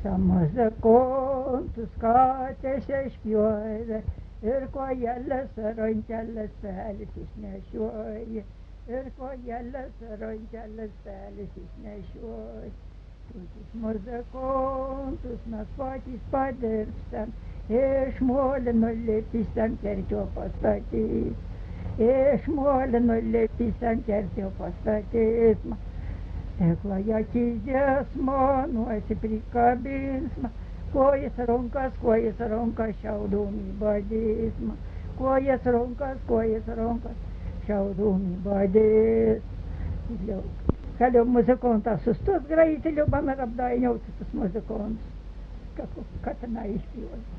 Samazakontus katėse špjuoja ir kojeles rankeles pelis išnešioja. Ir kojeles rankeles pelis išnešioja. Tokius muzikontus mes patys padirbstam, iš molino lipystam kerčio pastatys. Iš molino lipystam kerčio pastatys. Tekloje akizės manuosi prikabins, kojas rankas šiaudom į badys. Kojas rankas šiaudom į badys. Kada muzikantas sustos greitai, liubam ir apdainiauti tas muzikantas, kad tenai išpjoja.